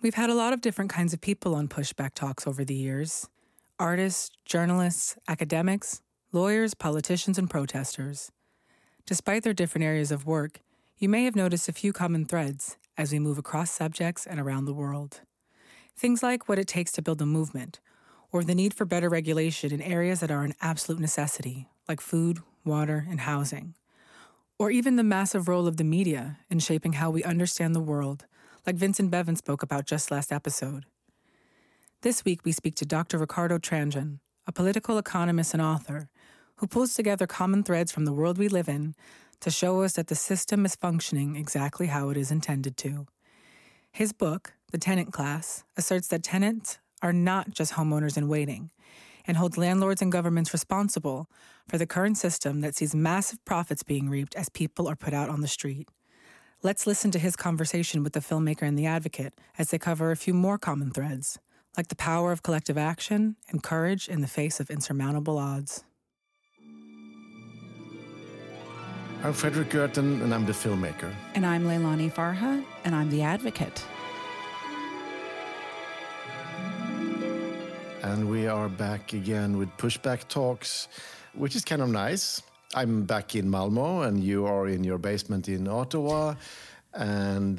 We've had a lot of different kinds of people on Pushback Talks over the years. Artists, journalists, academics, lawyers, politicians, and protesters. Despite their different areas of work, you may have noticed a few common threads as we move across subjects and around the world. Things like what it takes to build a movement, or the need for better regulation in areas that are an absolute necessity, like food, water, and housing. Or even the massive role of the media in shaping how we understand the world, like Vincent Bevan spoke about just last episode. This week we speak to Dr. Ricardo Tranjan, a political economist and author, who pulls together common threads from the world we live in to show us that the system is functioning exactly how it is intended to. His book, The Tenant Class, asserts that tenants are not just homeowners in waiting, and holds landlords and governments responsible for the current system that sees massive profits being reaped as people are put out on the street. Let's listen to his conversation with the filmmaker and the advocate as they cover a few more common threads, like the power of collective action and courage in the face of insurmountable odds. I'm Fredrik Gertten, and I'm the filmmaker. And I'm Leilani Farha, and I'm the advocate. And we are back again with Pushback Talks, which is kind of nice. I'm back in Malmö, and you are in your basement in Ottawa. And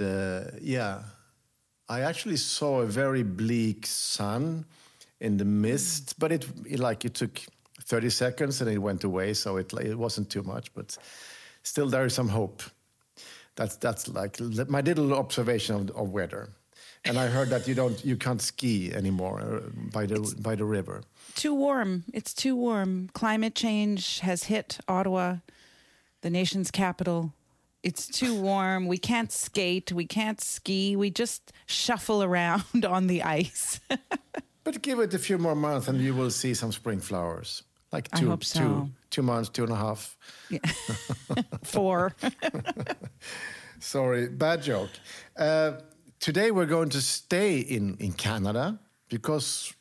I actually saw a very bleak sun in the mist, but it took 30 seconds and it went away, so it wasn't too much, but still there is some hope. That's like my little observation of weather. And I heard that you can't ski anymore by the river. Too warm. It's too warm. Climate change has hit Ottawa, the nation's capital. It's too warm. We can't skate. We can't ski. We just shuffle around on the ice. But give it a few more months and you will see some spring flowers. Like I hope so. 2 months, 2.5. Yeah. 4. Sorry, bad joke. Today we're going to stay in Canada because,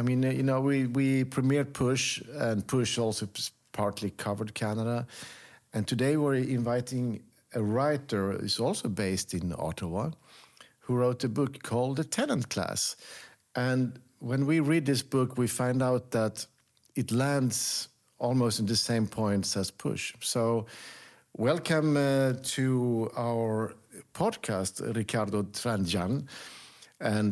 we premiered Push, and Push also partly covered Canada. And today we're inviting a writer who's also based in Ottawa, who wrote a book called The Tenant Class. And when we read this book, we find out that it lands almost in the same points as Push. So welcome to our podcast, Ricardo Tranjan. And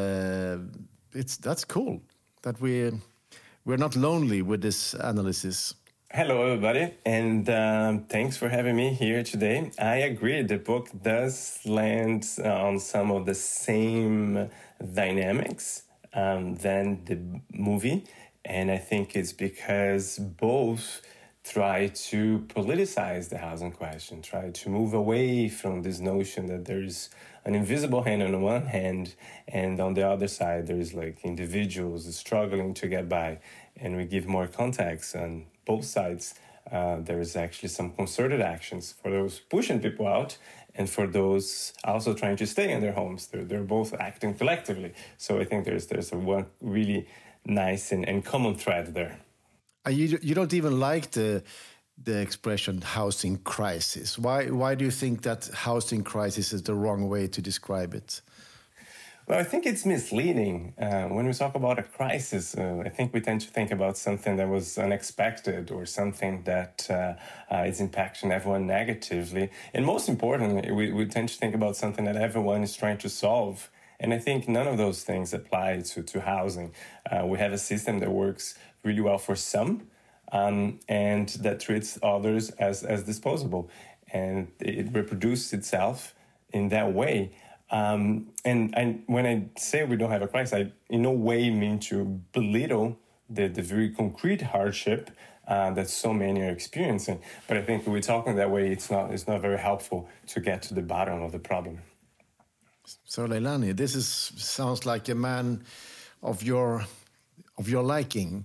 that's cool that we're not lonely with this analysis. Hello, everybody, and thanks for having me here today. I agree, the book does land on some of the same dynamics than the movie, and I think it's because both try to politicize the housing question, try to move away from this notion that there's an invisible hand on the one hand, and on the other side there's like individuals struggling to get by, and we give more context on both sides. There is actually some concerted actions for those pushing people out and for those also trying to stay in their homes. They're both acting collectively. So I think there's a one really nice and common thread there. You don't even like the expression housing crisis. Why do you think that housing crisis is the wrong way to describe it? Well, I think it's misleading. When we talk about a crisis, I think we tend to think about something that was unexpected or something that is impacting everyone negatively. And most importantly, we tend to think about something that everyone is trying to solve. And I think none of those things apply to housing. We have a system that works really well for some and that treats others as disposable. And it reproduces itself in that way. And when I say we don't have a crisis, I in no way mean to belittle the very concrete hardship that so many are experiencing. But I think when we're talking that way, it's not very helpful to get to the bottom of the problem. So Leilani, this sounds like a man of your liking.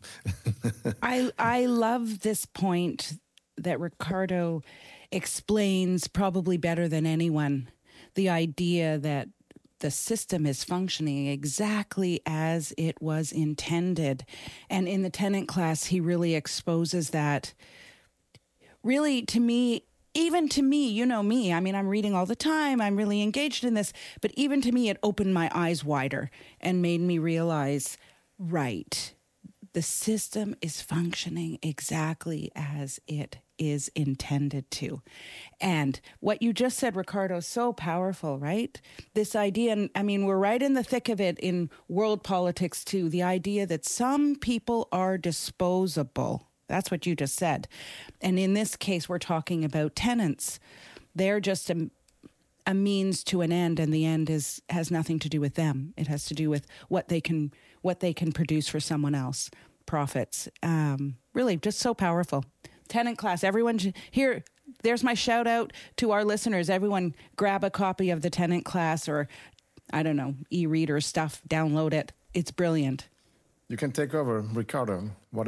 I love this point that Ricardo explains probably better than anyone. The idea that the system is functioning exactly as it was intended. And in The Tenant Class, he really exposes that. Really, to me, even to me, you know me, I mean, I'm reading all the time. I'm really engaged in this. But even to me, it opened my eyes wider and made me realize, right, the system is functioning exactly as it is intended to. And what you just said, Ricardo, is so powerful, right? This idea, and I mean, we're right in the thick of it in world politics too, the idea that some people are disposable. That's what you just said. And in this case, we're talking about tenants. They're just a means to an end, and the end has nothing to do with them. It has to do with what they can produce for someone else, profits. Really, just so powerful. Tenant Class, everyone here. There's my shout out to our listeners. Everyone, grab a copy of the Tenant Class, or I don't know, e-reader stuff. Download it. It's brilliant. You can take over, Ricardo.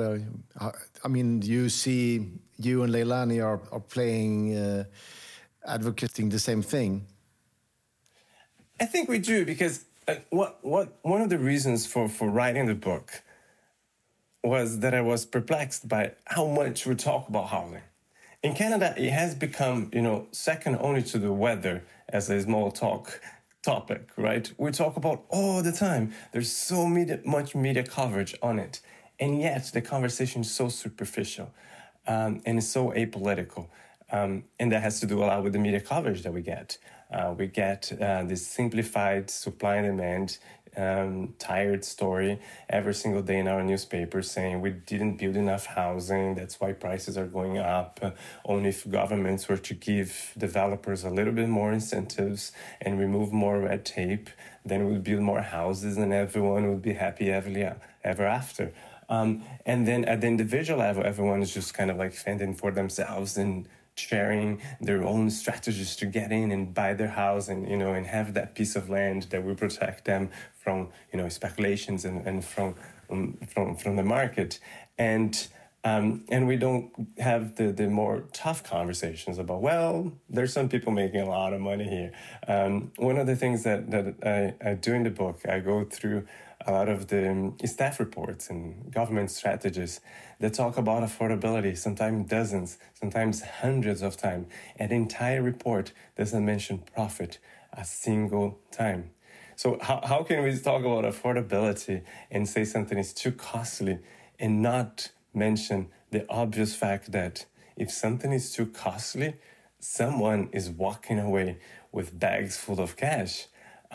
I mean, you see, you and Leilani are playing, advocating the same thing. I think we do, because one of the reasons for writing the book was that I was perplexed by how much we talk about housing. In Canada, it has become, second only to the weather as a small topic, right? We talk about all the time. There's so much media coverage on it. And yet the conversation is so superficial and it's so apolitical. And that has to do a lot with the media coverage that we get. We get this simplified supply and demand, tired story every single day in our newspaper saying we didn't build enough housing, that's why prices are going up. Only if governments were to give developers a little bit more incentives and remove more red tape, then we'd build more houses and everyone would be happy ever after. And then at the individual level, everyone is just kind of like fending for themselves and sharing their own strategies to get in and buy their house and, and have that piece of land that will protect them from, speculations and from the market. And we don't have the more tough conversations about, well, there's some people making a lot of money here. One of the things that I do in the book, I go through a lot of the staff reports and government strategies that talk about affordability, sometimes dozens, sometimes hundreds of times. And the entire report doesn't mention profit a single time. So how can we talk about affordability and say something is too costly and not mention the obvious fact that if something is too costly, someone is walking away with bags full of cash?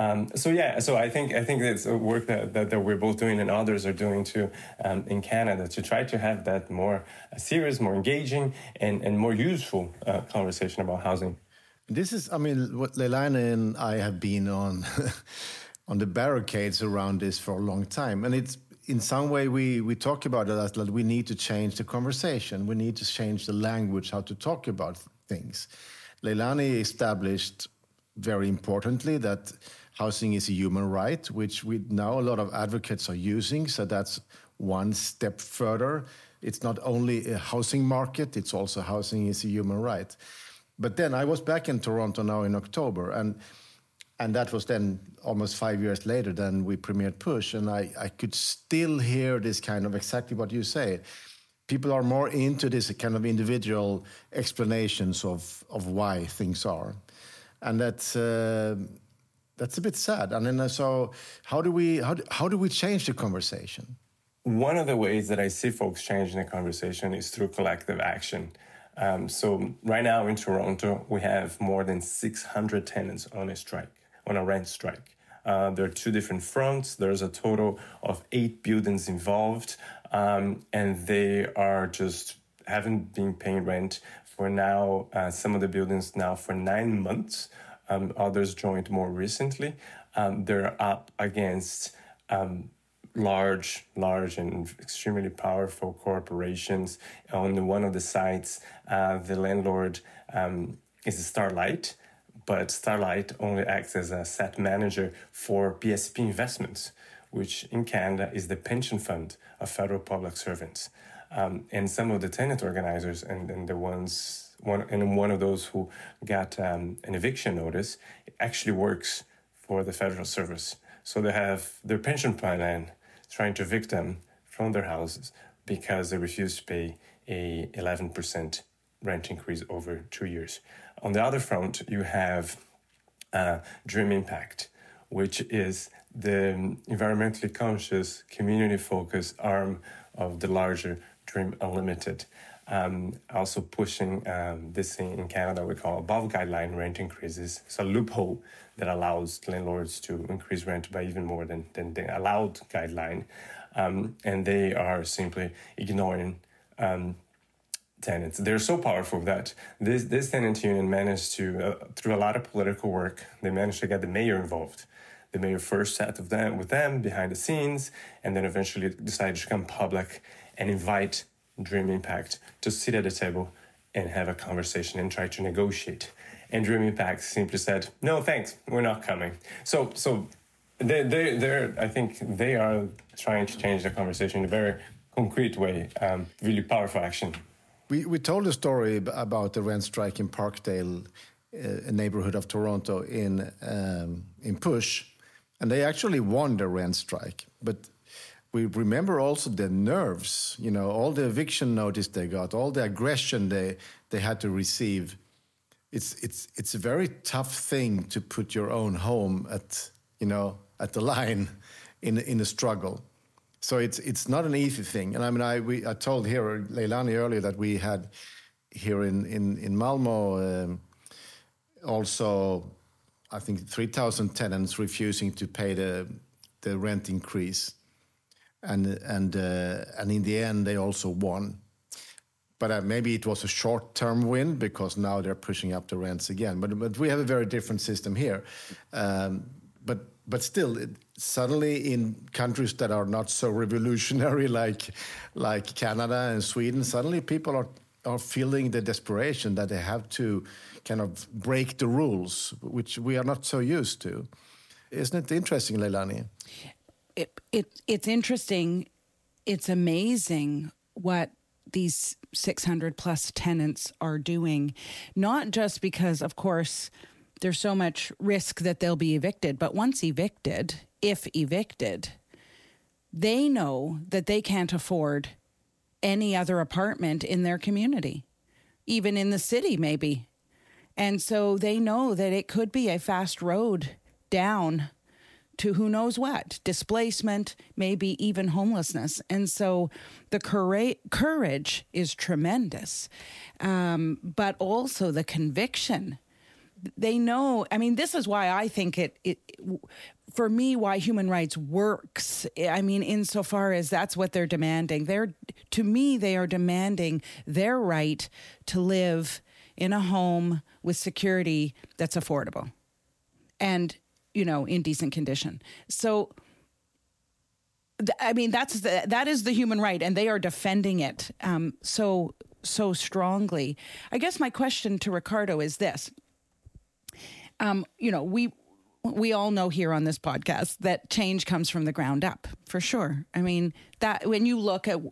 So I think it's a work that we're both doing and others are doing too in Canada to try to have that more serious, more engaging, and more useful conversation about housing. This is, what Leilani and I have been on on the barricades around this for a long time, and it's in some way we talk about it that we need to change the conversation. We need to change the language how to talk about things. Leilani established very importantly that housing is a human right, which we now a lot of advocates are using. So that's one step further. It's not only a housing market, it's also housing is a human right. But then I was back in Toronto now in October, and that was then almost 5 years later than we premiered Push, and I could still hear this kind of exactly what you say. People are more into this kind of individual explanations of why things are. And that's a bit sad. And then so how do we change the conversation? One of the ways that I see folks changing the conversation is through collective action. So right now in Toronto, we have more than 600 tenants on a rent strike. There are two different fronts. There's a total of 8 buildings involved, and they are just haven't been paying rent for now, some of the buildings now for 9 months. Others joined more recently. They're up against large and extremely powerful corporations. On one of the sites, the landlord is Starlight, but Starlight only acts as a set manager for PSP Investments, which in Canada is the pension fund of federal public servants. And some of the tenant organizers and the one of those who got an eviction notice actually works for the federal service. So they have their pension plan trying to evict them from their houses because they refuse to pay a 11% rent increase over 2 years. On the other front, you have Dream Impact, which is the environmentally conscious, community-focused arm of the larger Dream Unlimited. Also pushing this thing in Canada we call above guideline rent increases. It's a loophole that allows landlords to increase rent by even more than the allowed guideline. And they are simply ignoring tenants. They're so powerful that this tenant union managed to, through a lot of political work, they managed to get the mayor involved. The mayor first sat with them behind the scenes, and then eventually decided to come public and invite Dream Impact to sit at the table and have a conversation and try to negotiate. And Dream Impact simply said, "No, thanks, we're not coming." So they're I think they are trying to change the conversation in a very concrete way, really powerful action. We told a story about the rent strike in Parkdale, a neighborhood of Toronto in Push, and they actually won the rent strike. But we remember also the nerves, all the eviction notice they got, all the aggression they had to receive. It's a very tough thing to put your own home at the line in a struggle. So it's not an easy thing. And I mean, I told here Leilani earlier that we had here in Malmo also, I think 3,000 tenants refusing to pay the rent increase, and in the end they also won. But maybe it was a short-term win because now they're pushing up the rents again. But we have a very different system here. But still, suddenly in countries that are not so revolutionary like Canada and Sweden, suddenly people are feeling the desperation that they have to kind of break the rules, which we are not so used to. Isn't it interesting, Leilani? It's interesting. It's amazing what these 600 plus tenants are doing, not just because, of course, there's so much risk that they'll be evicted, but once evicted, if evicted, they know that they can't afford any other apartment in their community, even in the city maybe. And so they know that it could be a fast road down to who knows what, displacement, maybe even homelessness. And so the courage is tremendous, but also the conviction. They know, I mean, this is why I think for me, why human rights works. I mean, insofar as that's what they're demanding. To me, they are demanding their right to live in a home with security that's affordable and, in decent condition. So, I mean, that is the human right, and they are defending it so strongly. I guess my question to Ricardo is this. We all know here on this podcast that change comes from the ground up, for sure. I mean, that when you look at,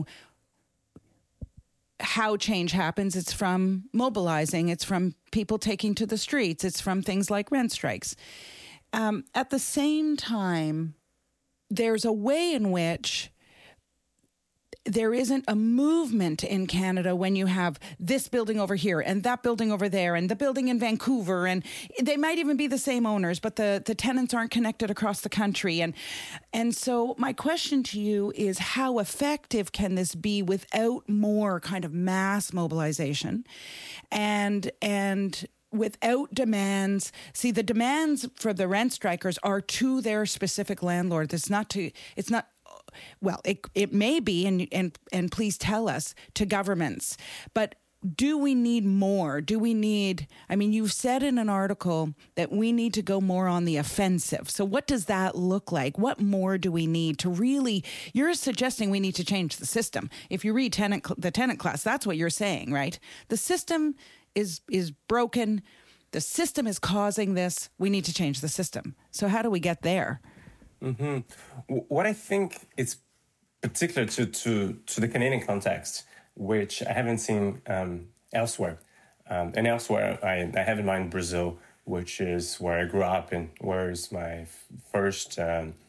how change happens, it's from mobilizing, it's from people taking to the streets, it's from things like rent strikes. At the same time, there's a way in which there isn't a movement in Canada when you have this building over here and that building over there and the building in Vancouver, and they might even be the same owners, but the tenants aren't connected across the country. And so my question to you is, how effective can this be without more kind of mass mobilization and without demands? See, the demands for the rent strikers are to their specific landlord. Well, it may be, and please tell us, to governments. But do we need more? You've said in an article that we need to go more on the offensive. So what does that look like? What more do we need to really, you're suggesting we need to change the system. If you read the tenant class, that's what you're saying, right? The system is broken. The system is causing this. We need to change the system. So how do we get there? Mm-hmm. What I think is particular to the Canadian context, which I haven't seen elsewhere. And elsewhere, I have in mind Brazil, which is where I grew up and where is my first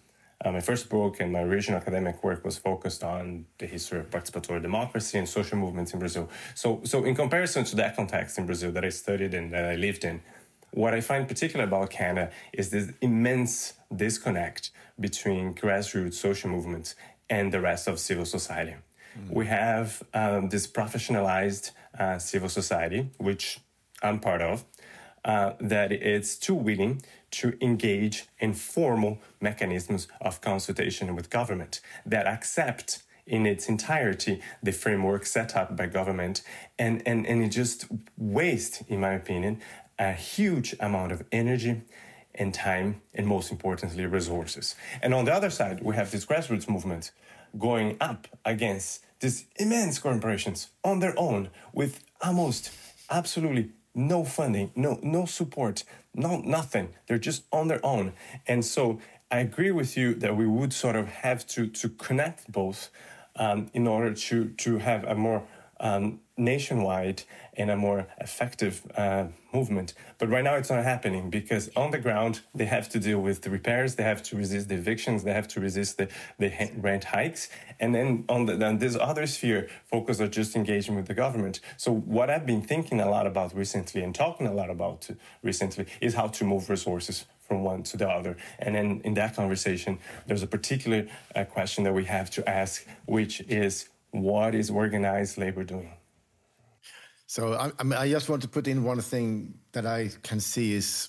My first book and my original academic work was focused on the history of participatory democracy and social movements in Brazil. So in comparison to that context in Brazil that I studied and that I lived in, what I find particular about Canada is this immense disconnect between grassroots social movements and the rest of civil society. We have this professionalized civil society, which I'm part of, that it's too willing to engage in formal mechanisms of consultation with government that accept in its entirety the framework set up by government, and it just wastes, in my opinion, a huge amount of energy and time, and most importantly, resources. And on the other side, we have this grassroots movement going up against these immense corporations on their own with almost absolutely no funding, no support, nothing. They're just on their own. And so I agree with you that we would sort of have to connect both in order to have a more nationwide and a more effective movement. But right now it's not happening because on the ground, they have to deal with the repairs, they have to resist the evictions, they have to resist the rent hikes. And then on this other sphere, focus on just engaging with the government. So what I've been thinking a lot about recently and talking a lot about recently is how to move resources from one to the other. And then in that conversation, there's a particular question that we have to ask, which is, what is organized labor doing? So I just want to put in one thing that I can see is,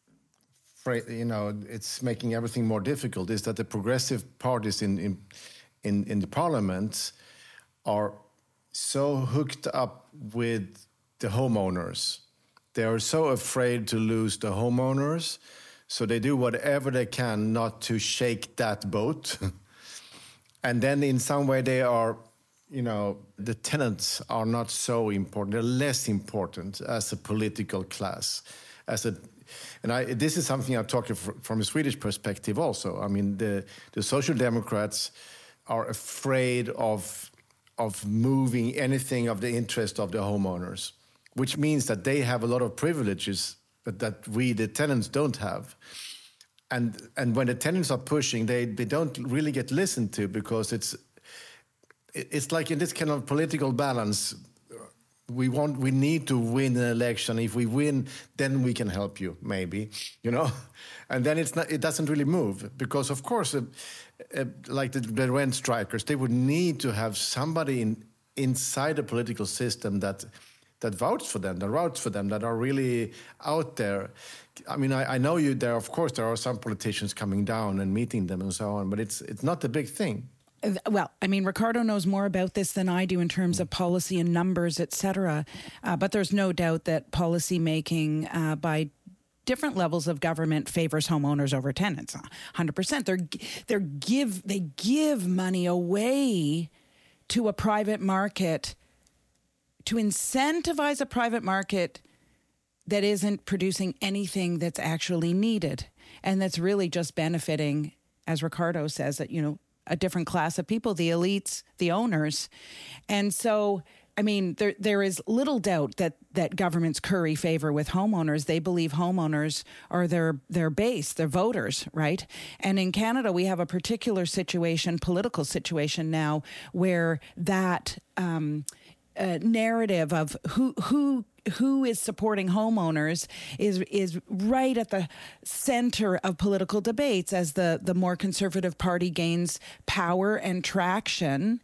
it's making everything more difficult, is that the progressive parties in the parliament are so hooked up with the homeowners. They are so afraid to lose the homeowners, so they do whatever they can not to shake that boat. And then in some way they are, the tenants are not so important. They're less important as a political class. This is something I'm talking from a Swedish perspective also. I mean, the Social Democrats are afraid of moving anything of the interest of the homeowners, which means that they have a lot of privileges that we, the tenants, don't have. And when the tenants are pushing, they don't really get listened to because it's like in this kind of political balance, we need to win an election. If we win, then we can help you, maybe, and then it doesn't really move because, of course, like the rent strikers, they would need to have somebody inside the political system that vouch for them, that are really out there. I mean, I know there are some politicians coming down and meeting them and so on, but it's not a big thing. Well, I mean, Ricardo knows more about this than I do in terms of policy and numbers, et cetera. But there's no doubt that policy making by different levels of government favors homeowners over tenants. 100%. They give money away to a private market to incentivize a private market that isn't producing anything that's actually needed and that's really just benefiting, as Ricardo says, that a different class of people, the elites, the owners. And so, I mean, there is little doubt that governments curry favor with homeowners. They believe homeowners are their base, their voters, right? And in Canada, we have a particular political situation now, where that narrative of who is supporting homeowners is right at the center of political debates as the more conservative party gains power and traction,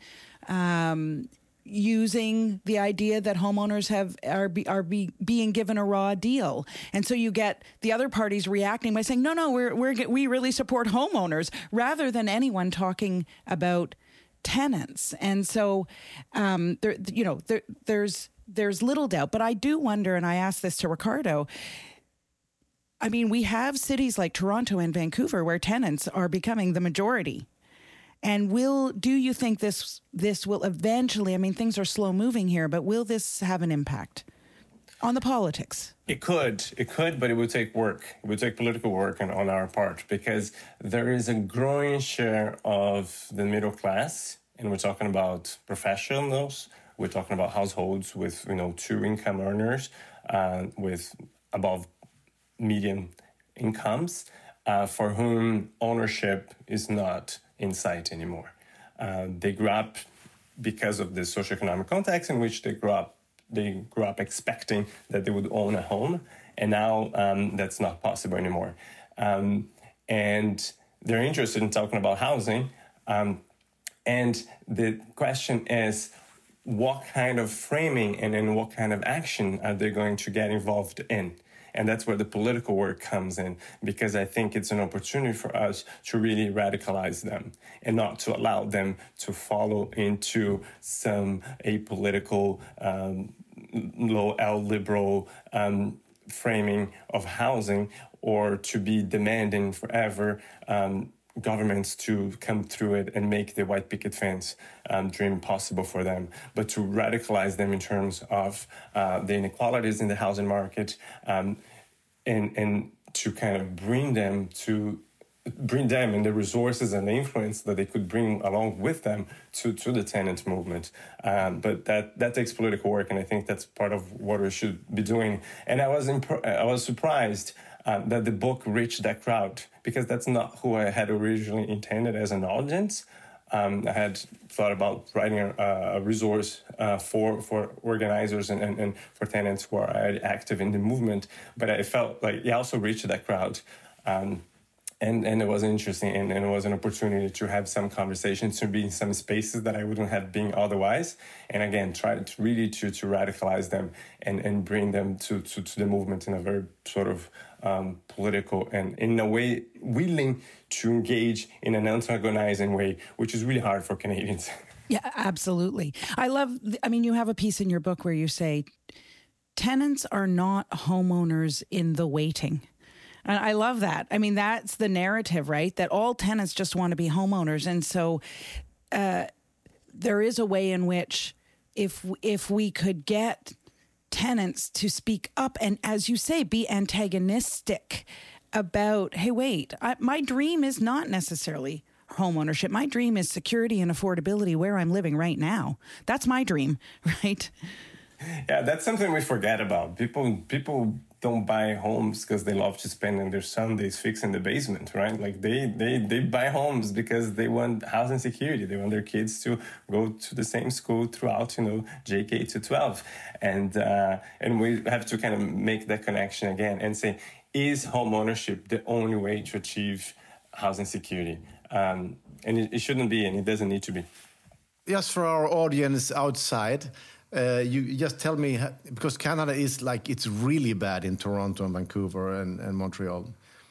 using the idea that homeowners are being given a raw deal. And so you get the other parties reacting by saying, no, we really support homeowners, rather than anyone talking about tenants. And so there's little doubt, but I do wonder, and I asked this to Ricardo, I mean, we have cities like Toronto and Vancouver where tenants are becoming the majority. And do you think this will eventually, I mean, things are slow moving here, but will this have an impact on the politics? It could, but it would take work. It would take political work on our part, because there is a growing share of the middle class, and we're talking about professionals, we're talking about households with, 2 income earners, with above median incomes, for whom ownership is not in sight anymore. They grew up because of the socioeconomic context in which they grew up. They grew up expecting that they would own a home, and now that's not possible anymore. And they're interested in talking about housing. And the question is, what kind of framing and in what kind of action are they going to get involved in? And that's where the political work comes in, because I think it's an opportunity for us to really radicalize them and not to allow them to follow into some apolitical, low L liberal framing of housing, or to be demanding forever governments to come through it and make the white picket fence dream possible for them, but to radicalize them in terms of the inequalities in the housing market, and to kind of bring them and the resources and the influence that they could bring along with them to the tenant movement. But that takes political work, and I think that's part of what we should be doing. And I was surprised that the book reached that crowd, because that's not who I had originally intended as an audience. I had thought about writing a resource for organizers and for tenants who are active in the movement, but I felt like it also reached that crowd. And it was interesting, and it was an opportunity to have some conversations, to be in some spaces that I wouldn't have been otherwise. And again, try to really to radicalize them and bring them to the movement in a very sort of political and in a way willing to engage in an antagonizing way, which is really hard for Canadians. Yeah, absolutely. You have a piece in your book where you say tenants are not homeowners in the waiting. And I love that. I mean, that's the narrative, right? That all tenants just want to be homeowners. And so there is a way in which if we could get tenants to speak up and, as you say, be antagonistic about, hey, wait, my dream is not necessarily home ownership. My dream is security and affordability where I'm living right now. That's my dream, right? Yeah, that's something we forget about. People don't buy homes because they love to spend their Sundays fixing the basement, right? Like they buy homes because they want housing security. They want their kids to go to the same school throughout, JK to 12. And we have to kind of make that connection again and say, is home ownership the only way to achieve housing security? And it shouldn't be, and it doesn't need to be. Just for our audience outside, you just tell me, because Canada is it's really bad in Toronto and Vancouver and Montreal.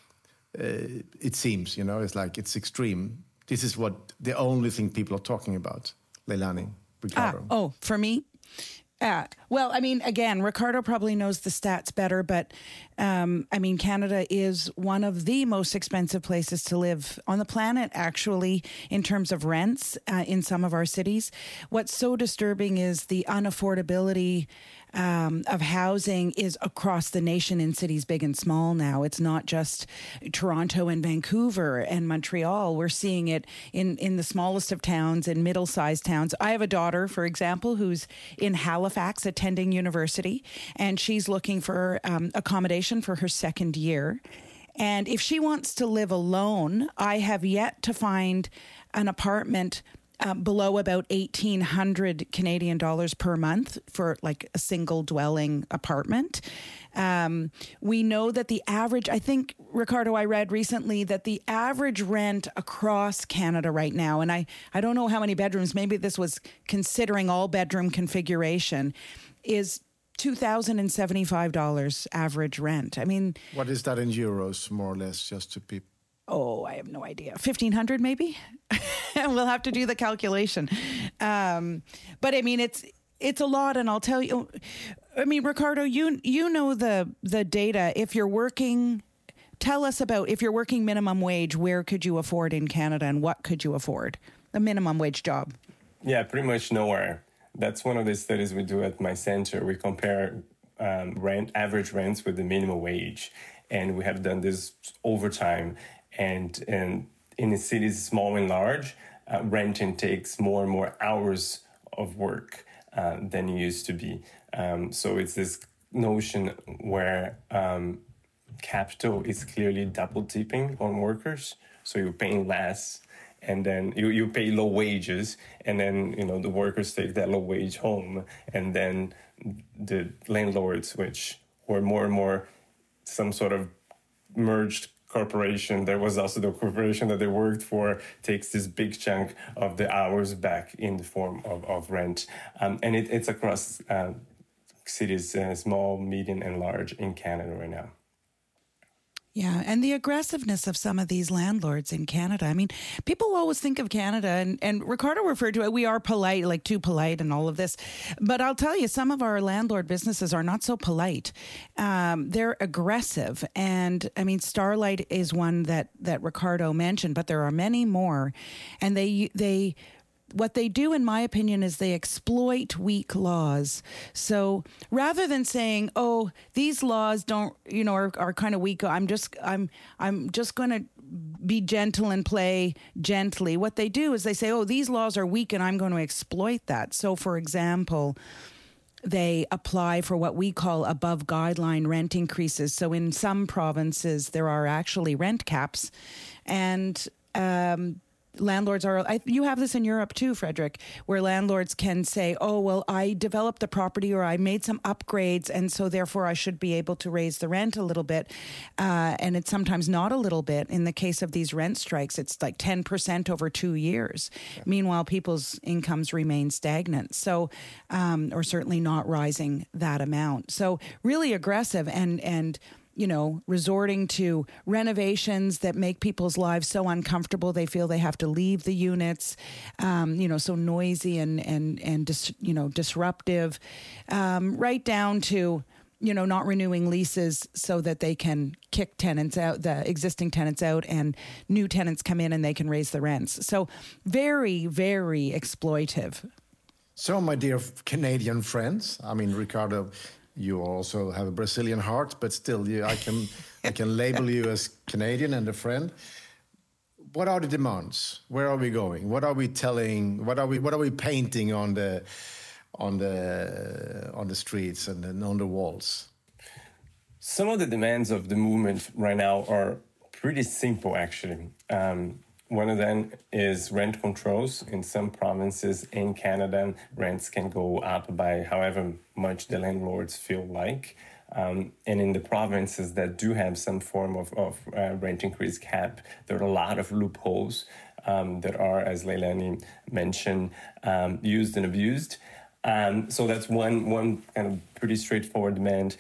It seems, it's extreme. This is the only thing people are talking about. Leilani, Ricardo. For me? Well, again, Ricardo probably knows the stats better, but Canada is one of the most expensive places to live on the planet, actually, in terms of rents in some of our cities. What's so disturbing is the unaffordability of housing is across the nation in cities big and small now. It's not just Toronto and Vancouver and Montreal. We're seeing it in the smallest of towns and middle-sized towns. I have a daughter, for example, who's in Halifax attending university, and she's looking for accommodation for her second year. And if she wants to live alone, I have yet to find an apartment below about 1,800 Canadian dollars per month for a single dwelling apartment. We know that the average, I think, Ricardo, I read recently that the average rent across Canada right now, and I don't know how many bedrooms, maybe this was considering all bedroom configuration, is $2,075 average rent. What is that in euros, more or less, just to be? Oh, I have no idea. 1,500 maybe? We'll have to do the calculation. But it's a lot, and I'll tell you, Ricardo, you know the data. If you're working, tell us about, if you're working minimum wage, where could you afford in Canada, and what could you afford? A minimum wage job. Yeah, pretty much nowhere. That's one of the studies we do at my center. We compare average rents with the minimum wage, and we have done this over time. And in the cities, small and large, renting takes more and more hours of work than it used to be. So it's this notion where capital is clearly double dipping on workers. So you're paying less, and then you pay low wages, and then the workers take that low wage home, and then the landlords, which were more and more some sort of merged corporation, there was also the corporation that they worked for, takes this big chunk of the hours back in the form of rent. And it's across cities, small, medium, and large in Canada right now. Yeah, and the aggressiveness of some of these landlords in Canada. I mean, people always think of Canada, and Ricardo referred to it, we are polite, like too polite and all of this. But I'll tell you, some of our landlord businesses are not so polite. They're aggressive. And I mean, Starlight is one that Ricardo mentioned, but there are many more. And they what they do, in my opinion, is they exploit weak laws. So rather than saying, "Oh, these laws don't, are kind of weak. I'm just going to be gentle and play gently." What they do is they say, "Oh, these laws are weak, and I'm going to exploit that." So, for example, they apply for what we call above guideline rent increases. So in some provinces, there are actually rent caps, and landlords are, you have this in Europe too, Frederick, where landlords can say, "Oh, well, I developed the property, or I made some upgrades, and so therefore I should be able to raise the rent a little bit." And it's sometimes not a little bit. In the case of these rent strikes, it's like 10% over 2 years. Yeah. Meanwhile, people's incomes remain stagnant. So, or certainly not rising that amount. So really aggressive and resorting to renovations that make people's lives so uncomfortable they feel they have to leave the units, so noisy and disruptive, right down to, not renewing leases so that they can kick tenants out, the existing tenants out, and new tenants come in and they can raise the rents. So very, very exploitive. So, my dear Canadian friends, I mean, Ricardo, you also have a Brazilian heart, but still, I can label you as Canadian and a friend. What are the demands? Where are we going? What are we telling? What are we painting on the streets and on the walls? Some of the demands of the movement right now are pretty simple, actually. One of them is rent controls. In some provinces in Canada, rents can go up by however much the landlords feel like. And in the provinces that do have some form of rent increase cap, there are a lot of loopholes that are, as Leilani mentioned, used and abused. So that's one kind of pretty straightforward demand.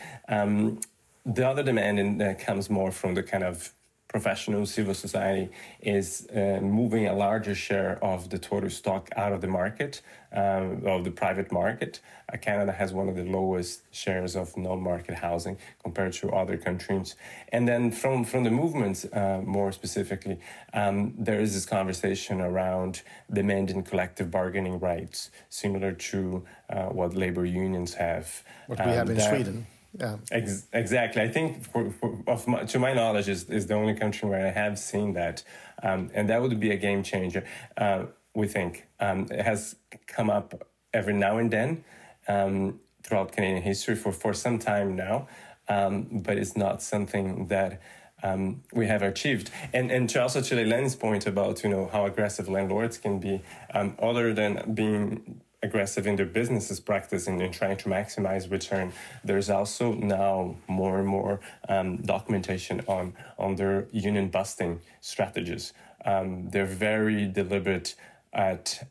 The other demand that comes more from the kind of professional civil society is moving a larger share of the total stock out of the market, of the private market. Canada has one of the lowest shares of non-market housing compared to other countries. And then from the movements, more specifically, there is this conversation around demanding collective bargaining rights, similar to what labor unions have. What we have in Sweden. Yeah, exactly. I think, to my knowledge, is the only country where I have seen that, and that would be a game changer. We think it has come up every now and then throughout Canadian history for some time now, but it's not something that we have achieved. And to Leilani's point about how aggressive landlords can be, other than being aggressive in their businesses practice and in trying to maximize return, there's also now more and more documentation on their union busting strategies. They're very deliberate at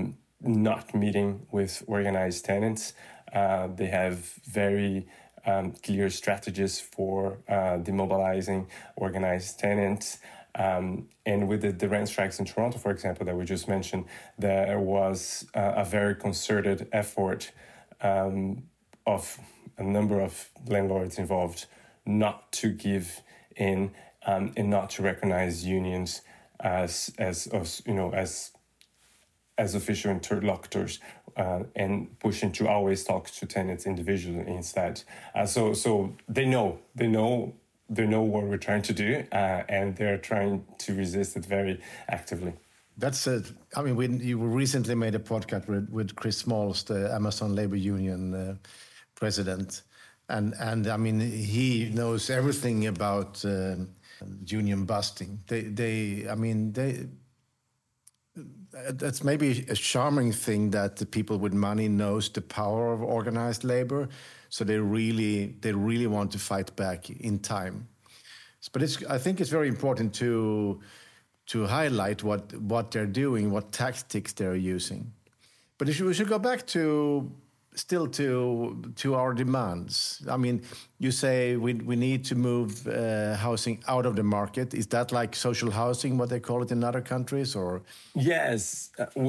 not meeting with organized tenants. They have very clear strategies for demobilizing organized tenants. And with the rent strikes in Toronto, for example, that we just mentioned, there was a very concerted effort of a number of landlords involved not to give in and not to recognize unions as official interlocutors, and pushing to always talk to tenants individually instead. So they know what we're trying to do, and they're trying to resist it very actively. That's it. I mean, you recently made a podcast with Chris Smalls, the Amazon Labor Union president, and I mean he knows everything about union busting. That's maybe a charming thing that the people with money knows the power of organized labor, so they really want to fight back in time. But I think it's very important to highlight what they're doing, what tactics they're using. But we should go back to our demands. I mean, you say we need to move housing out of the market. Is that like social housing, what they call it in other countries, or? Yes,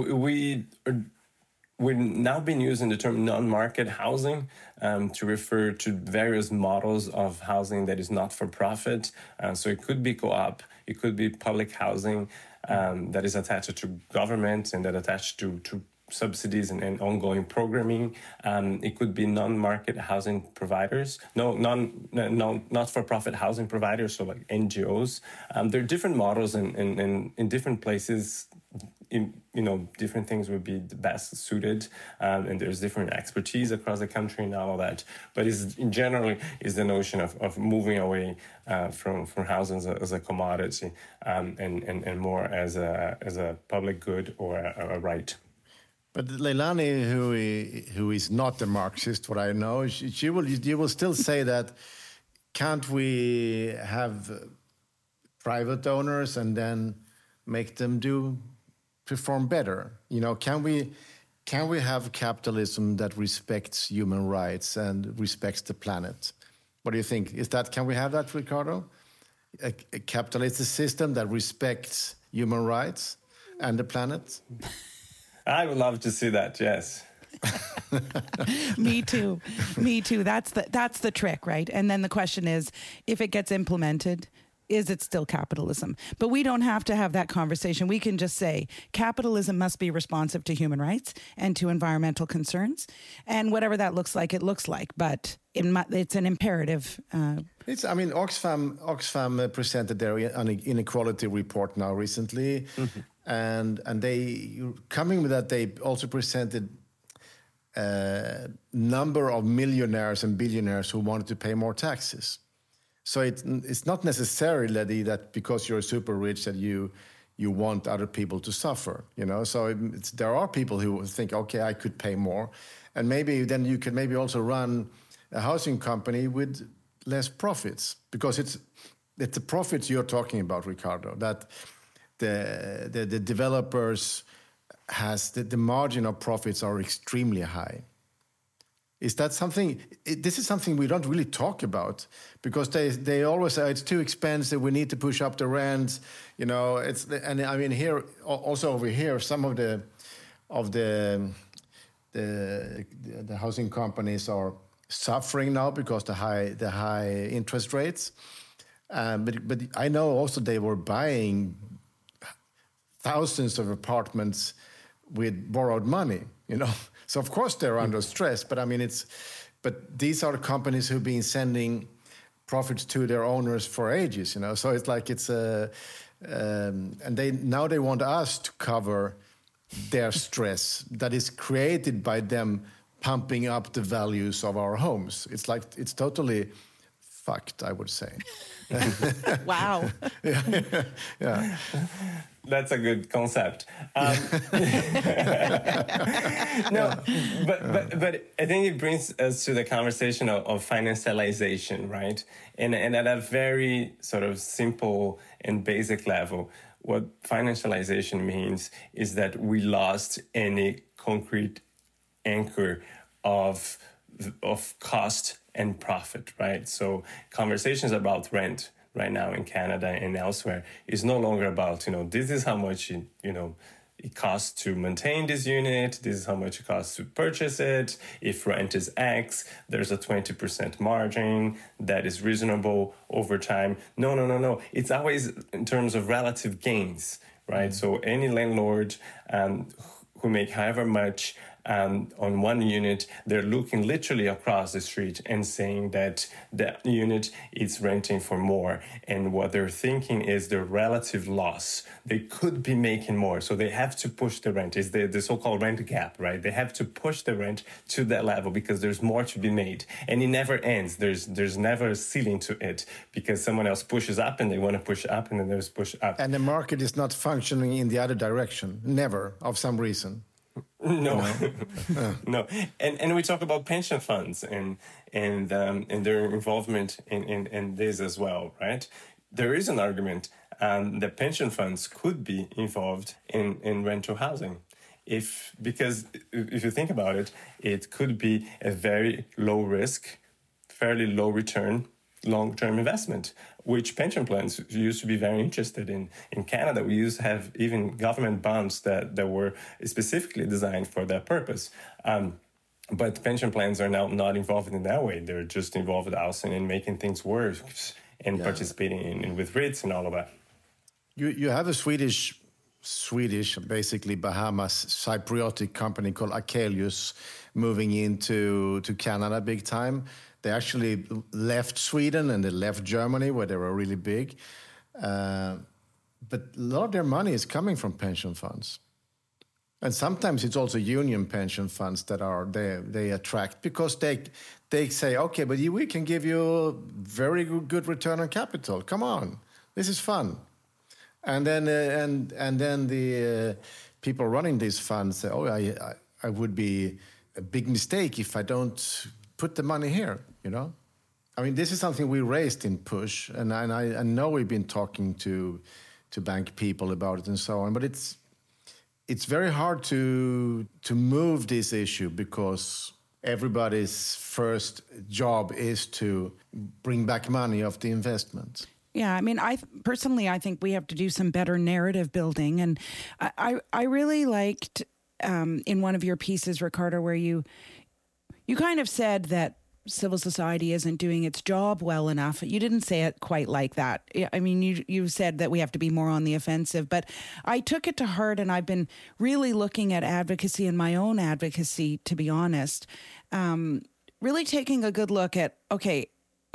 we've now been using the term non-market housing to refer to various models of housing that is not for profit. So it could be co-op, it could be public housing that is attached to government and that attached to subsidies and ongoing programming. It could be non-market housing providers, not-for-profit housing providers, so like NGOs. There are different models in different places. Different things would be the best suited, and there's different expertise across the country and all of that. But generally is the notion of moving away from housing as a commodity and more as a public good or a right. But Leilani, who is not a Marxist, what I know, you will still say that can't we have private owners and then make them perform better? Can we have capitalism that respects human rights and respects the planet? What do you think? Can we have that, Ricardo? A capitalist system that respects human rights and the planet? I would love to see that. Yes. Me too. That's the trick, right? And then the question is, if it gets implemented, is it still capitalism? But we don't have to have that conversation. We can just say capitalism must be responsive to human rights and to environmental concerns, and whatever that looks like, it looks like. But it's an imperative. Oxfam presented their inequality report now recently, and they coming with that. They also presented a number of millionaires and billionaires who wanted to pay more taxes. So it's not necessarily that because you're super rich that you want other people to suffer, So there are people who think, okay, I could pay more, and maybe then you could maybe also run a housing company with less profits, because it's the profits you're talking about, Ricardo. That the developers the margin of profits are extremely high. Is that something? This is something we don't really talk about, because they always say it's too expensive. We need to push up the rents. Here also over here, some of the housing companies are suffering now because the high interest rates. But I know also they were buying thousands of apartments with borrowed money. So of course they're under stress, but but these are the companies who've been sending profits to their owners for ages, So it's like and they want us to cover their stress that is created by them pumping up the values of our homes. It's totally fucked, I would say. Wow. Yeah. That's a good concept. No, but I think it brings us to the conversation of financialization, right? And at a very sort of simple and basic level, what financialization means is that we lost any concrete anchor of cost and profit, right? So conversations about rent right now in Canada and elsewhere is no longer about, this is how much, it costs to maintain this unit. This is how much it costs to purchase it. If rent is X, there's a 20% margin that is reasonable over time. No. It's always in terms of relative gains, right? So any landlord who make however much on one unit, they're looking literally across the street and saying that that unit is renting for more. And what they're thinking is the relative loss. They could be making more, so they have to push the rent. It's the so-called rent gap, right? They have to push the rent to that level because there's more to be made. And it never ends. There's never a ceiling to it because someone else pushes up and they want to push up and then there's push up. And the market is not functioning in the other direction, never, of some reason. No, no. And we talk about pension funds and their involvement in this as well, right? There is an argument that pension funds could be involved in rental housing. Because if you think about it, it could be a very low risk, fairly low return, long-term investment, which pension plans used to be very interested in. In Canada, we used to have even government bonds that were specifically designed for that purpose. But pension plans are now not involved in that way. They're just involved also in making things worse and participating in with REITs and all of that. You have a Swedish, basically Bahamas Cypriotic company called Akelius moving into Canada big time. They actually left Sweden and they left Germany where they were really big. But a lot of their money is coming from pension funds. And sometimes it's also union pension funds that they attract because they say, okay, but we can give you very good return on capital. Come on, this is fun. And then and then the people running these funds say, oh, I would be a big mistake if I don't put the money here, you know? I mean, this is something we raised in Push, and I know we've been talking to bank people about it and so on, but it's very hard to move this issue because everybody's first job is to bring back money of the investment. Yeah, I mean, I think we have to do some better narrative building, and I really liked in one of your pieces, Ricardo, where you kind of said that civil society isn't doing its job well enough. You didn't say it quite like that. I mean, you said that we have to be more on the offensive, but I took it to heart, and I've been really looking at advocacy and my own advocacy, to be honest, really taking a good look at, okay,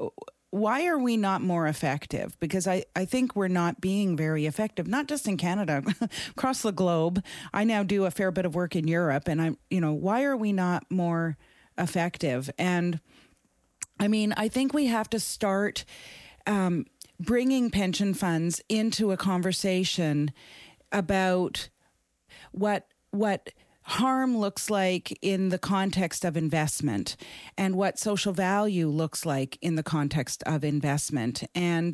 why are we not more effective? Because I think we're not being very effective, not just in Canada, across the globe. I now do a fair bit of work in Europe, and why are we not more effective? And I mean, I think we have to start bringing pension funds into a conversation about what harm looks like in the context of investment and what social value looks like in the context of investment. And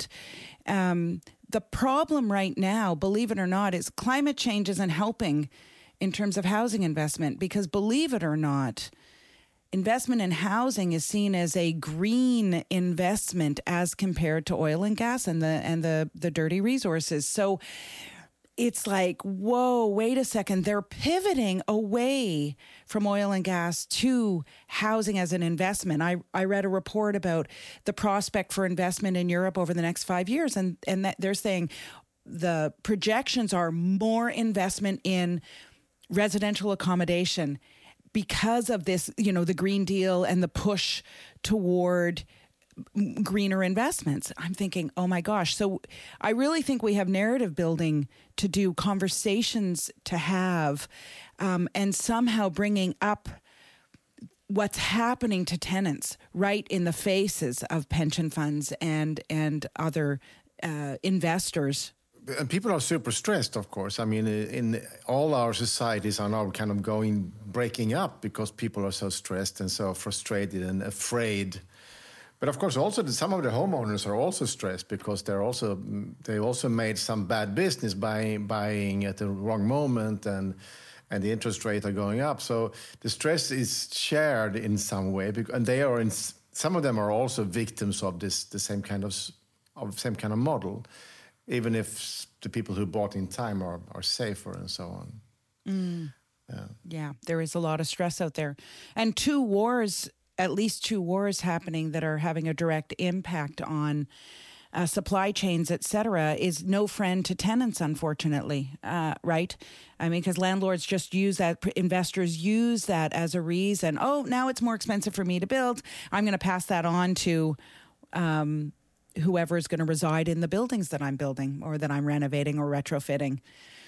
the problem right now, believe it or not, is climate change isn't helping in terms of housing investment because, believe it or not, investment in housing is seen as a green investment as compared to oil and gas and the dirty resources. So it's like, whoa, wait a second. They're pivoting away from oil and gas to housing as an investment. I read a report about the prospect for investment in Europe over the next 5 years, and that they're saying the projections are more investment in residential accommodation because of this, the Green Deal and the push toward greener investments. I'm thinking, oh my gosh. So I really think we have narrative building to do, conversations to have, and somehow bringing up what's happening to tenants right in the faces of pension funds and other investors. And people are super stressed, of course. I mean, in all our societies are now kind of breaking up because people are so stressed and so frustrated and afraid. But of course, also some of the homeowners are also stressed because they also made some bad business by buying at the wrong moment, and the interest rates are going up. So the stress is shared in some way, and some of them are also victims of the same kind of model, even if the people who bought in time are safer and so on. Mm. Yeah, there is a lot of stress out there, and at least two wars happening that are having a direct impact on supply chains, etc., is no friend to tenants, unfortunately, right? I mean, because landlords just use that, investors use that as a reason. Oh, now it's more expensive for me to build. I'm going to pass that on to whoever is going to reside in the buildings that I'm building or that I'm renovating or retrofitting.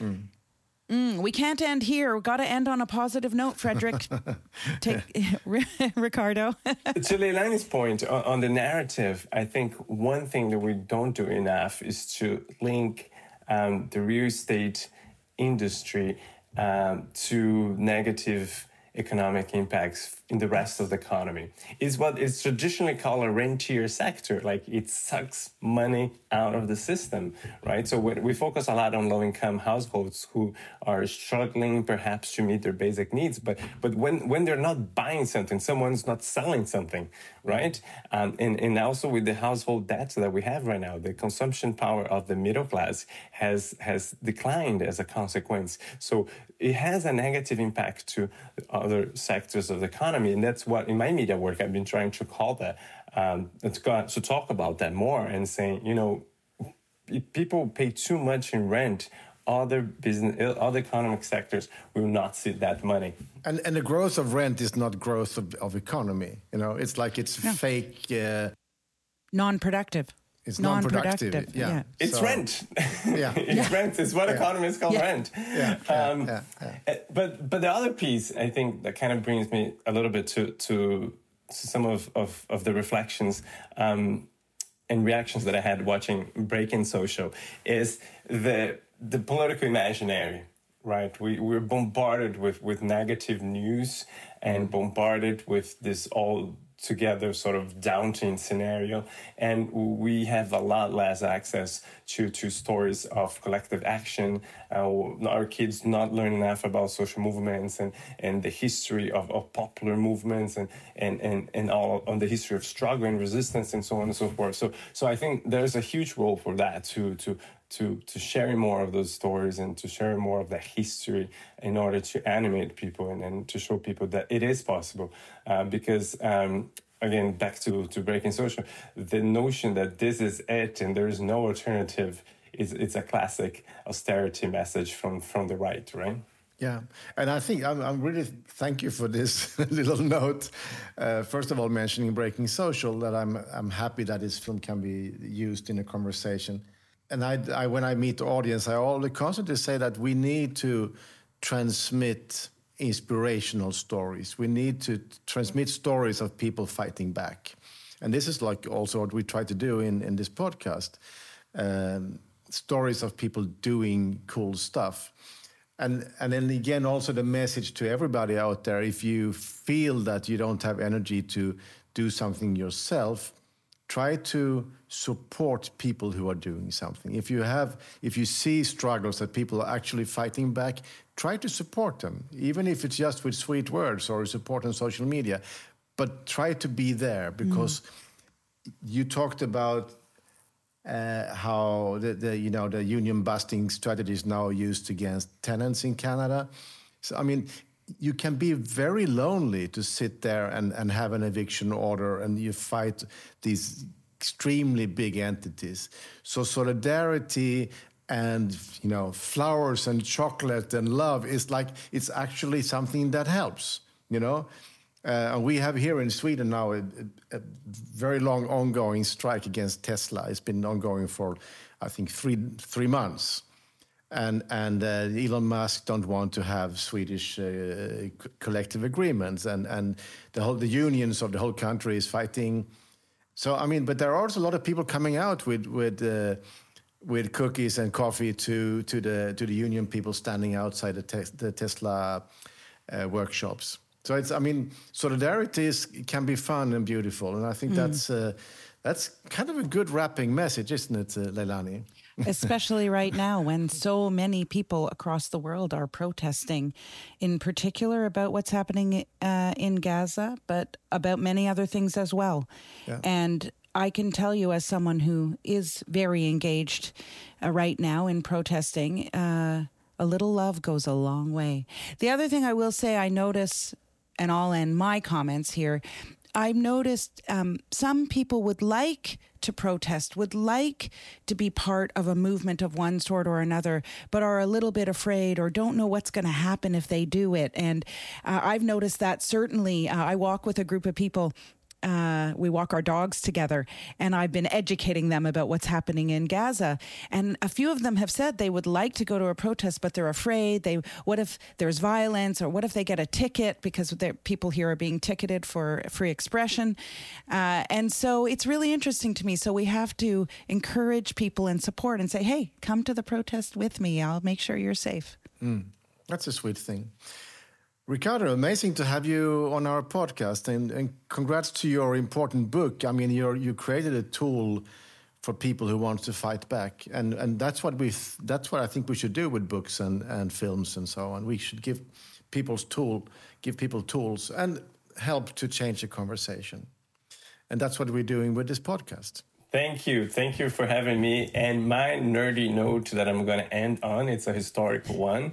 We can't end here. We've got to end on a positive note, Fredrik. Take Ricardo. To Leilani's point on the narrative, I think one thing that we don't do enough is to link the real estate industry to negative economic impacts in the rest of the economy. It's what is traditionally called a rentier sector, like it sucks money out of the system, right? So we focus a lot on low-income households who are struggling perhaps to meet their basic needs, but when they're not buying something, someone's not selling something, right? And also with the household debt that we have right now, the consumption power of the middle class has declined as a consequence. So it has a negative impact to other sectors of the economy. And that's what, in my media work, I've been trying to call that, to talk about that more and saying, if people pay too much in rent, other economic sectors will not see that money. And the growth of rent is not growth of economy. It's like it's fake. Non-productive. It's non-productive. Yeah. It's rent. Yeah. It's rent. It's what economists call rent. Yeah. But the other piece, I think, that kind of brings me a little bit to some of the reflections and reactions that I had watching Breaking Social is the political imaginary, right? We're bombarded with negative news and bombarded with this all together sort of daunting scenario, and we have a lot less access to stories of collective action. Our kids not learn enough about social movements and the history of popular movements and all on the history of struggle and resistance and so on and so forth. So I think there's a huge role for that to sharing more of those stories and to share more of that history in order to animate people and to show people that it is possible. Because, again, back to Breaking Social, the notion that this is it and there is no alternative it's a classic austerity message from the right? Yeah, and I think I'm really thank you for this little note. First of all, mentioning Breaking Social, that I'm happy that this film can be used in a conversation. And I when I meet the audience, I always constantly say that we need to transmit inspirational stories. We need to transmit stories of people fighting back. And this is like also what we try to do in this podcast. Stories of people doing cool stuff. And then again, also the message to everybody out there, if you feel that you don't have energy to do something yourself, try to support people who are doing something. If you see struggles that people are actually fighting back, try to support them, even if it's just with sweet words or support on social media. But try to be there, because you talked about how the union busting strategy is now used against tenants in Canada. So I mean, you can be very lonely to sit there and have an eviction order, and you fight these extremely big entities. So solidarity and flowers and chocolate and love is like, it's actually something that helps. We have here in Sweden now a very long ongoing strike against Tesla. It's been ongoing for, I think, three months. And Elon Musk don't want to have Swedish collective agreements, and the unions of the whole country is fighting. So I mean, but there are also a lot of people coming out with cookies and coffee to the union people standing outside the Tesla workshops. So solidarity can be fun and beautiful, and I think that's kind of a good wrapping message, isn't it, Leilani? Especially right now, when so many people across the world are protesting, in particular about what's happening in Gaza, but about many other things as well. Yeah. And I can tell you, as someone who is very engaged right now in protesting, a little love goes a long way. The other thing I will say, I notice, and I'll end my comments here, I've noticed some people would like to protest, would like to be part of a movement of one sort or another, but are a little bit afraid or don't know what's going to happen if they do it. And I've noticed that certainly. I walk with a group of people. We walk our dogs together, and I've been educating them about what's happening in Gaza. And a few of them have said they would like to go to a protest, but they're afraid. What if there's violence, or what if they get a ticket, because people here are being ticketed for free expression. And so it's really interesting to me. So we have to encourage people and support and say, hey, come to the protest with me. I'll make sure you're safe. That's a sweet thing. Ricardo, amazing to have you on our podcast, and congrats to your important book. I mean, you created a tool for people who want to fight back, and that's what I think we should do with books and films and so on. We should give people tools and help to change the conversation, and that's what we're doing with this podcast. Thank you for having me. And my nerdy note that I'm going to end on, it's a historical one,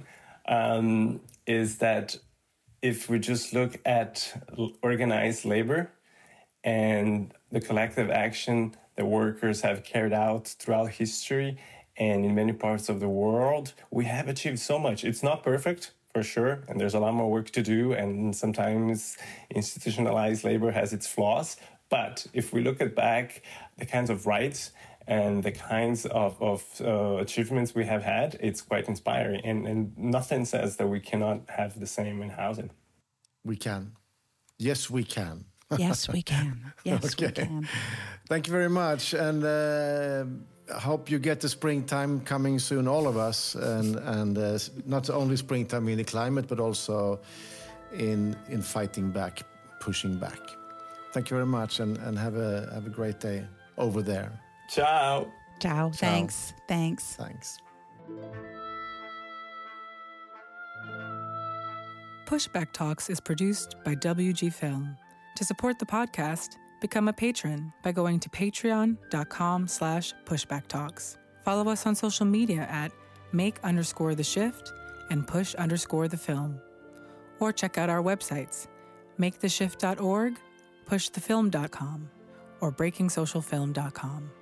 is that if we just look at organized labor and the collective action that workers have carried out throughout history and in many parts of the world, we have achieved so much. It's not perfect, for sure, and there's a lot more work to do, and sometimes institutionalized labor has its flaws. But if we look back the kinds of rights and the kinds of achievements we have had, it's quite inspiring. And nothing says that we cannot have the same in housing. We can. Yes, we can. Yes, we can. Yes, okay. we can. Thank you very much. And I hope you get the springtime coming soon, all of us. And not only springtime in the climate, but also in fighting back, pushing back. Thank you very much, and have a great day over there. Ciao. Ciao. Thanks. Thanks. Pushback Talks is produced by WG Film. To support the podcast, become a patron by going to patreon.com/pushbacktalks. Follow us on social media at make_the_shift and push_the_film. Or check out our websites, maketheshift.org, pushthefilm.com, or breakingsocialfilm.com.